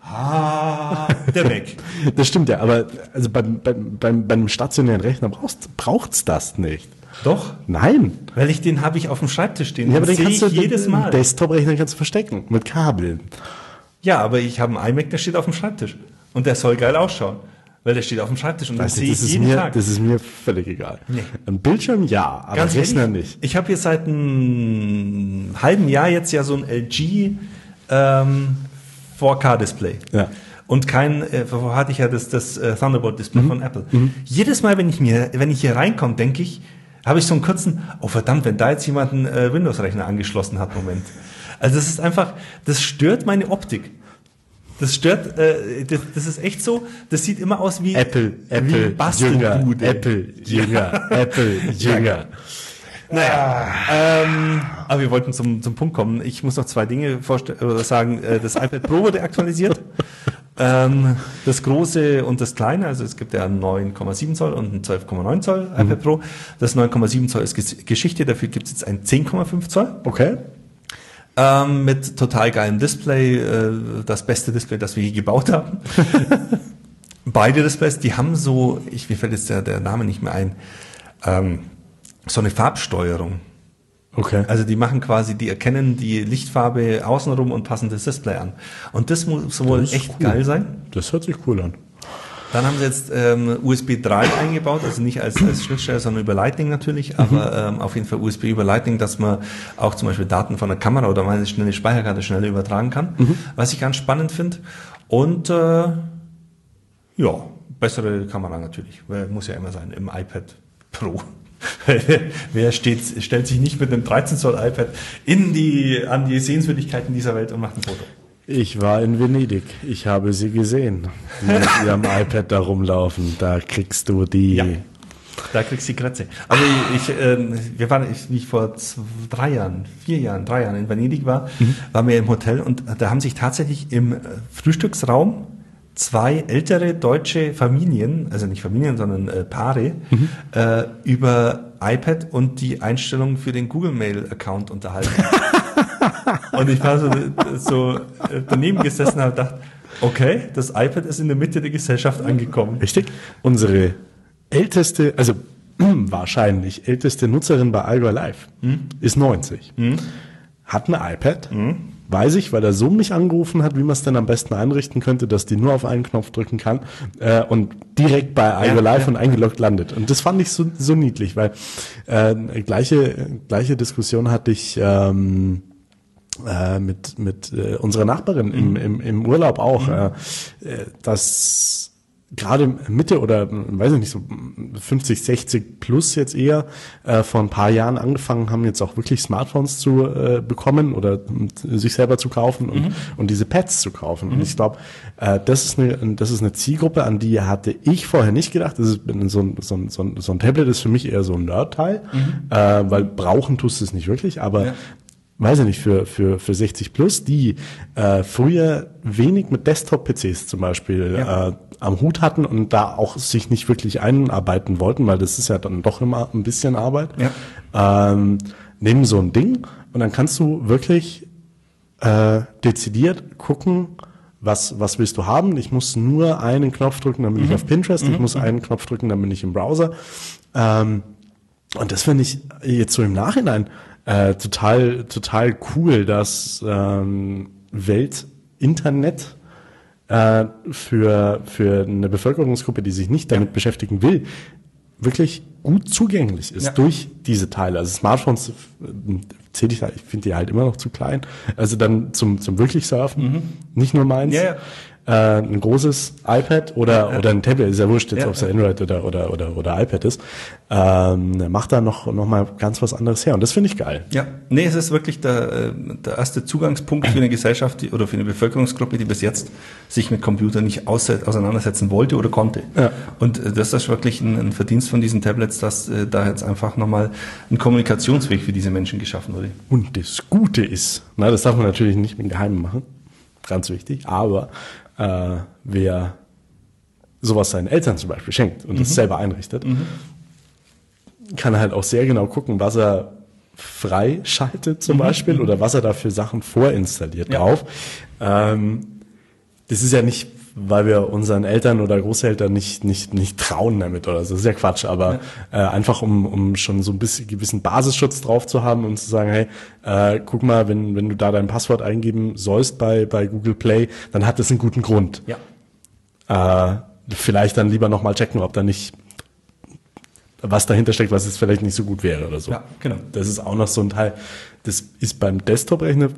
Der weg. Das stimmt ja, aber also beim stationären Rechner braucht's das nicht. Doch? Nein. Weil den habe ich auf dem Schreibtisch stehen. Ja, aber den kannst du jedes Mal. Desktop-Rechner kannst du verstecken mit Kabeln. Ja, aber ich habe einen iMac, der steht auf dem Schreibtisch. Und der soll geil ausschauen. Weil der steht auf dem Schreibtisch und das sehe ich jeden Tag. Das ist mir völlig egal. Nee. Ein Bildschirm ja, aber ganz Rechner ehrlich, nicht. Ich habe hier seit einem halben Jahr jetzt ja so ein LG 4K-Display. Ja. Und vorher hatte ich ja das Thunderbolt-Display von Apple. Jedes Mal, wenn ich hier reinkomme, denke ich, habe ich so einen kurzen, oh verdammt, wenn da jetzt jemand einen Windows-Rechner angeschlossen hat, Moment. Also das ist einfach, das stört meine Optik. Das stört, das ist echt so, das sieht immer aus wie Apple, Bastelbude. Apple, Jünger. Naja, aber wir wollten zum Punkt kommen. Ich muss noch 2 Dinge sagen. Das iPad Pro wurde aktualisiert. Das große und das kleine, also es gibt ja einen 9,7 Zoll und einen 12,9 Zoll iPad Pro. Das 9,7 Zoll ist Geschichte, dafür gibt es jetzt ein 10,5 Zoll. Okay. Mit total geilem Display, das beste Display, das wir je gebaut haben. Beide Displays, die haben so, mir fällt jetzt der Name nicht mehr ein, so eine Farbsteuerung. Okay. Also die erkennen die Lichtfarbe außenrum und passen das Display an. Und das muss wohl echt cool. Geil sein. Das hört sich cool an. Dann haben sie jetzt USB 3 eingebaut, also nicht als Schnittstelle, sondern über Lightning natürlich, aber auf jeden Fall USB über Lightning, dass man auch zum Beispiel Daten von der Kamera oder meine schnelle Speicherkarte schneller übertragen kann, was ich ganz spannend finde. Und bessere Kamera natürlich, muss ja immer sein im iPad Pro. Wer stellt sich nicht mit einem 13 Zoll iPad an die Sehenswürdigkeiten dieser Welt und macht ein Foto? Ich war in Venedig. Ich habe sie gesehen, die mit ihrem iPad da rumlaufen. Da kriegst du die... Ja. Da kriegst du die Kratze. Also wie ich vor 3 Jahren in Venedig war, waren wir im Hotel und da haben sich tatsächlich im Frühstücksraum 2 ältere deutsche Familien, also nicht Familien, sondern Paare, über iPad und die Einstellungen für den Google Mail Account unterhalten. Und ich war so daneben gesessen und habe gedacht, okay, das iPad ist in der Mitte der Gesellschaft angekommen. Richtig. Unsere älteste, also wahrscheinlich älteste Nutzerin bei Algo Live ist 90. Hat ein iPad, weiß ich, weil der Sohn mich angerufen hat, wie man es denn am besten einrichten könnte, dass die nur auf einen Knopf drücken kann und direkt bei Algo Live und eingeloggt landet. Und das fand ich so niedlich, weil gleiche Diskussion hatte ich mit unserer Nachbarin im Urlaub auch, dass gerade Mitte oder, weiß ich nicht, so 50, 60 plus jetzt eher, vor ein paar Jahren angefangen haben, jetzt auch wirklich Smartphones zu bekommen oder sich selber zu kaufen und diese Pads zu kaufen. Und ich glaube, das ist eine Zielgruppe, an die hatte ich vorher nicht gedacht. Das ist so ein Tablet ist für mich eher so ein Nerd-Teil, weil brauchen tust du es nicht wirklich, aber weiß ich nicht, für 60 plus, die früher wenig mit Desktop-PCs zum Beispiel am Hut hatten und da auch sich nicht wirklich einarbeiten wollten, weil das ist ja dann doch immer ein bisschen Arbeit, nehmen so ein Ding und dann kannst du wirklich dezidiert gucken, was willst du haben. Ich muss nur einen Knopf drücken, dann bin ich auf Pinterest, ich muss einen Knopf drücken, dann bin ich im Browser. Und das finde ich jetzt so im Nachhinein total cool, dass Weltinternet für eine Bevölkerungsgruppe, die sich nicht damit beschäftigen will, wirklich gut zugänglich ist durch diese Teile. Also Smartphones zähle ich finde die halt immer noch zu klein. Also dann zum wirklich Surfen, nicht nur meins. Ein großes iPad oder ein Tablet, ist ja wurscht, jetzt ob es Android oder iPad ist, macht da noch mal ganz was anderes her. Und das finde ich geil. Ja, nee, es ist wirklich der erste Zugangspunkt für eine Gesellschaft oder für eine Bevölkerungsgruppe, die bis jetzt sich mit Computern nicht auseinandersetzen wollte oder konnte. Ja. Und das ist wirklich ein Verdienst von diesen Tablets, dass da jetzt einfach nochmal ein Kommunikationsweg für diese Menschen geschaffen wurde. Und das Gute ist, das darf man natürlich nicht im Geheimen machen, ganz wichtig, aber wer sowas seinen Eltern zum Beispiel schenkt und das selber einrichtet, kann halt auch sehr genau gucken, was er freischaltet zum Beispiel oder was er da für Sachen vorinstalliert drauf. Das ist ja nicht, weil wir unseren Eltern oder Großeltern nicht trauen damit oder so. Das ist ja Quatsch, aber einfach um schon so ein bisschen gewissen Basisschutz drauf zu haben und zu sagen, hey, guck mal, wenn du da dein Passwort eingeben sollst bei Google Play, dann hat das einen guten Grund. Vielleicht dann lieber nochmal checken, ob da nicht was dahinter steckt, was jetzt vielleicht nicht so gut wäre oder so. Ja, genau. Das ist auch noch so ein Teil. Das ist beim Desktop-Rechner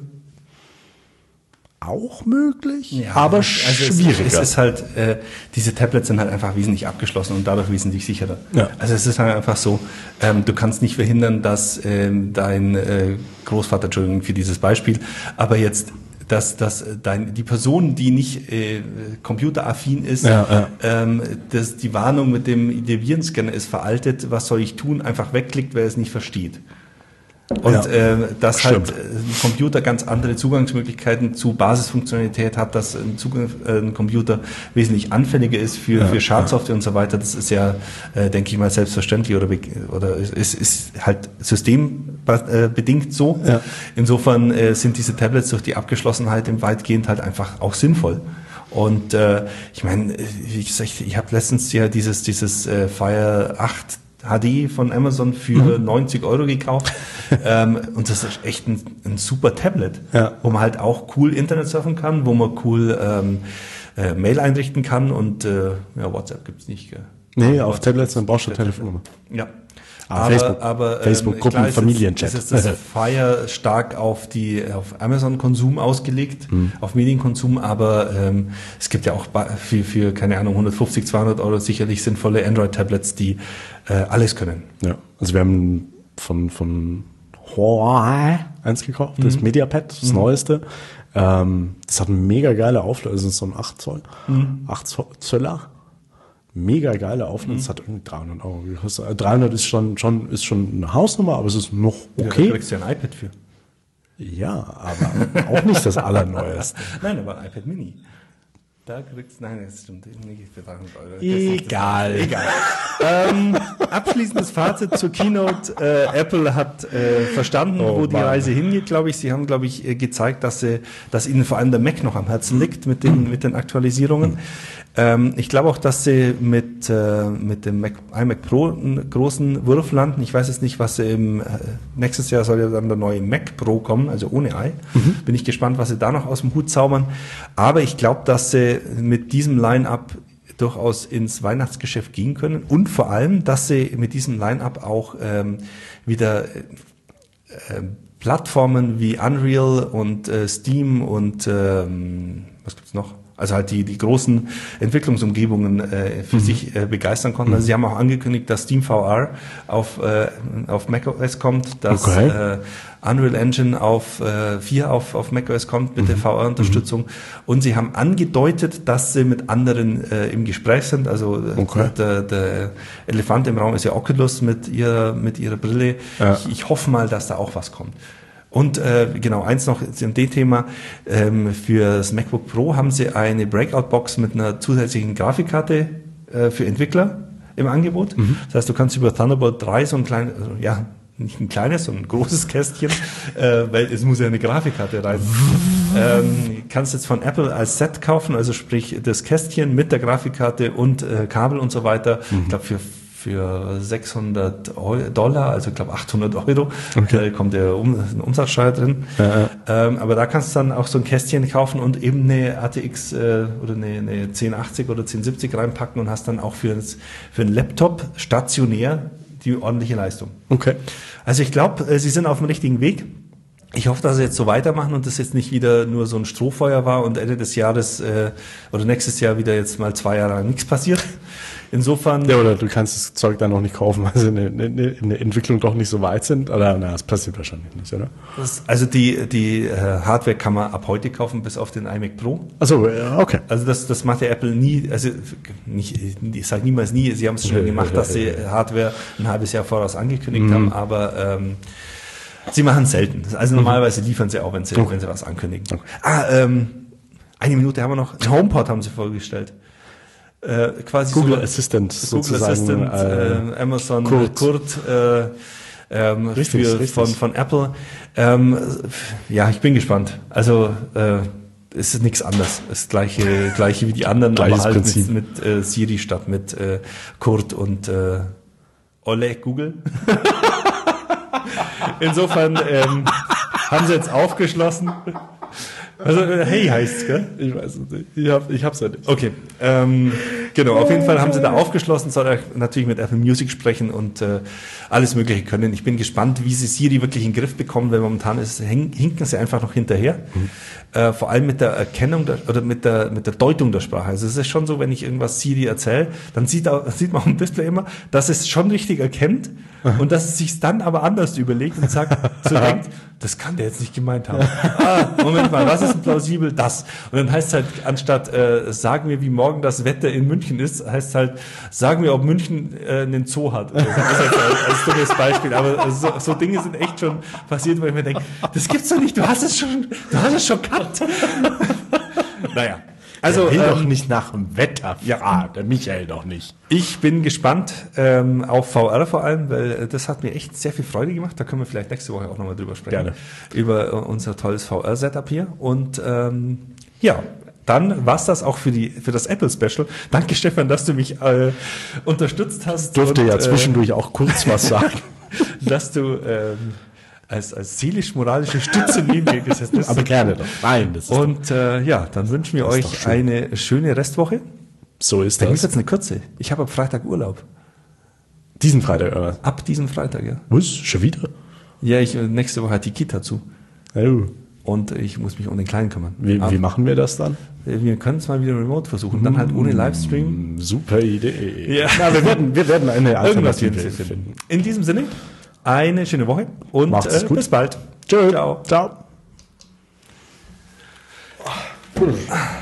auch möglich, aber schwieriger. Es ist halt, diese Tablets sind halt einfach wesentlich abgeschlossen und dadurch wesentlich sicherer. Ja. Also es ist halt einfach so, du kannst nicht verhindern, dass dein Großvater, Entschuldigung für dieses Beispiel, aber jetzt dass die Person, die nicht computeraffin ist, dass die Warnung mit dem Virenscanner ist veraltet, was soll ich tun, einfach wegklickt, weil er es nicht versteht. Und dass halt ein Computer ganz andere Zugangsmöglichkeiten zu Basisfunktionalität hat, dass ein Computer wesentlich anfälliger ist für Schadsoftware und so weiter, das ist ja, denke ich mal, selbstverständlich oder es ist halt systembedingt so. Ja. Insofern sind diese Tablets durch die Abgeschlossenheit im weitgehend halt einfach auch sinnvoll. Und ich meine, wie gesagt, ich habe letztens ja dieses Fire 8 HD von Amazon für 90 € gekauft. Und das ist echt ein super Tablet, wo man halt auch cool Internet surfen kann, wo man cool Mail einrichten kann und WhatsApp gibt's nicht. Nee, auf Tablets, dann brauchst du Telefonnummer. Ja. Aber Facebook-Gruppen, Familienchat. Es ist das Fire stark auf Amazon-Konsum ausgelegt, auf Medienkonsum, aber es gibt ja auch für keine Ahnung, 150, 200 € sicherlich sinnvolle Android-Tablets, die alles können. Ja, also wir haben von Huawei eins gekauft, das MediaPad, das neueste. Das hat eine mega geile Auflösung, das ist so ein 8 Zoll, 8 Zöller. Mega geile Auflösung, das hat irgendwie 300 Euro gekostet. 300 ist schon eine Hausnummer, aber es ist noch okay. Ja, da kriegst du ja ein iPad für. Ja, aber auch nicht das Allerneueste. Nein, aber ein iPad Mini. Da kriegst du, nein, das stimmt nicht für 300 Euro. Egal. Abschließendes Fazit zur Keynote. Apple hat verstanden, wo die Reise hingeht, glaube ich. Sie haben, glaube ich, gezeigt, dass ihnen vor allem der Mac noch am Herzen liegt mit den Aktualisierungen. Ich glaube auch, dass sie mit dem iMac Pro einen großen Wurf landen. Ich weiß jetzt nicht, was sie nächstes Jahr soll ja dann der neue Mac Pro kommen, also ohne i. Bin ich gespannt, was sie da noch aus dem Hut zaubern. Aber ich glaube, dass sie mit diesem Line-Up durchaus ins Weihnachtsgeschäft gehen können und vor allem, dass sie mit diesem Line-Up auch wieder Plattformen wie Unreal und Steam und was gibt's noch? Also halt die großen Entwicklungsumgebungen für sich begeistern konnten. Also sie haben auch angekündigt, dass Steam VR auf macOS kommt, dass Unreal Engine 4 auf macOS kommt mit der VR-Unterstützung. Und sie haben angedeutet, dass sie mit anderen im Gespräch sind. Also der Elefant im Raum ist ja Oculus mit ihrer Brille. Ja. Ich hoffe mal, dass da auch was kommt. Und genau, eins noch zum D-Thema. Für das MacBook Pro haben sie eine Breakout-Box mit einer zusätzlichen Grafikkarte für Entwickler im Angebot. Das heißt, du kannst über Thunderbolt 3 so ein kleines, also, ja, nicht ein kleines, sondern ein großes Kästchen, weil es muss ja eine Grafikkarte rein. Kannst jetzt von Apple als Set kaufen, also sprich das Kästchen mit der Grafikkarte und Kabel und so weiter. Ich glaube für $600, also ich glaube 800 Euro, kommt der Umsatzsteuer drin. Aber da kannst du dann auch so ein Kästchen kaufen und eben eine ATX oder eine 1080 oder 1070 reinpacken und hast dann auch für einen Laptop stationär die ordentliche Leistung. Okay. Also ich glaube, sie sind auf dem richtigen Weg. Ich hoffe, dass sie jetzt so weitermachen und das jetzt nicht wieder nur so ein Strohfeuer war und Ende des Jahres oder nächstes Jahr wieder jetzt mal 2 Jahre lang nichts passiert. Insofern. Ja, oder du kannst das Zeug dann noch nicht kaufen, weil sie in der Entwicklung doch nicht so weit sind. Oder das passiert wahrscheinlich nicht, oder? Also die Hardware kann man ab heute kaufen, bis auf den iMac Pro. Achso, ja, okay. Also das macht der Apple nie, also nicht, ich sage niemals nie, sie haben es schon gemacht, dass sie Hardware ein halbes Jahr voraus angekündigt haben, aber sie machen es selten. Also normalerweise liefern sie auch, wenn sie was ankündigen. Okay. Eine Minute haben wir noch. Ein HomePod haben sie vorgestellt. Quasi Google Assistant sozusagen. Amazon Kurt richtig. Von Apple. Ja, ich bin gespannt. Also es ist nichts anderes. Es ist gleiche wie die anderen, gleiches aber halt Prinzip. mit Siri statt mit Kurt und Olle Google. Insofern haben sie jetzt aufgeschlossen. Also hey heißt's, gell? Ich weiß es nicht. Ich hab's ja nicht. Okay. Genau, auf jeden Fall haben sie da aufgeschlossen, soll er natürlich mit Apple Music sprechen und alles Mögliche können. Ich bin gespannt, wie sie Siri wirklich in den Griff bekommen, weil momentan hinken sie einfach noch hinterher. Vor allem mit der Erkennung oder mit der Deutung der Sprache. Also es ist schon so, wenn ich irgendwas Siri erzähle, dann sieht man auf dem Display immer, dass es schon richtig erkennt und dass es sich dann aber anders überlegt und denkt, das kann der jetzt nicht gemeint haben. Moment mal, was ist denn plausibel? Das. Und dann heißt es halt, anstatt sagen wir, wie morgen das Wetter in München ist, heißt es halt, sagen wir, ob München einen Zoo hat. Das ist halt als dummes Beispiel. Aber so Dinge sind echt schon passiert, wo ich mir denke, das gibt's doch nicht, du hast es schon gehabt. Naja. Also der will doch nicht nach dem Wetter fragen, der Michael doch nicht. Ich bin gespannt auf VR vor allem, weil das hat mir echt sehr viel Freude gemacht. Da können wir vielleicht nächste Woche auch nochmal drüber sprechen. Gerne. Über unser tolles VR-Setup hier. Und dann war's das auch für das Apple-Special. Danke, Stefan, dass du mich unterstützt hast. Durfte ja zwischendurch auch kurz was sagen. Dass du als seelisch-moralische Stütze neben mir gesessen bist. Aber gerne doch. Nein, das ist und dann wünschen wir euch eine schöne Restwoche. So ist das. Das ist jetzt eine kurze. Ich habe ab Freitag Urlaub. Diesen Freitag, oder? Ab diesem Freitag, ja. Was? Schon wieder? Ja, nächste Woche hat die Kita zu. Oh. Und ich muss mich um den Kleinen kümmern. Wie machen wir das dann? Wir können es mal wieder remote versuchen, dann halt ohne Livestream. Super Idee. Ja. Na, wir werden eine Alternative finden. In diesem Sinne, eine schöne Woche und Macht's gut. bis bald. Tschö. Ciao. Ciao.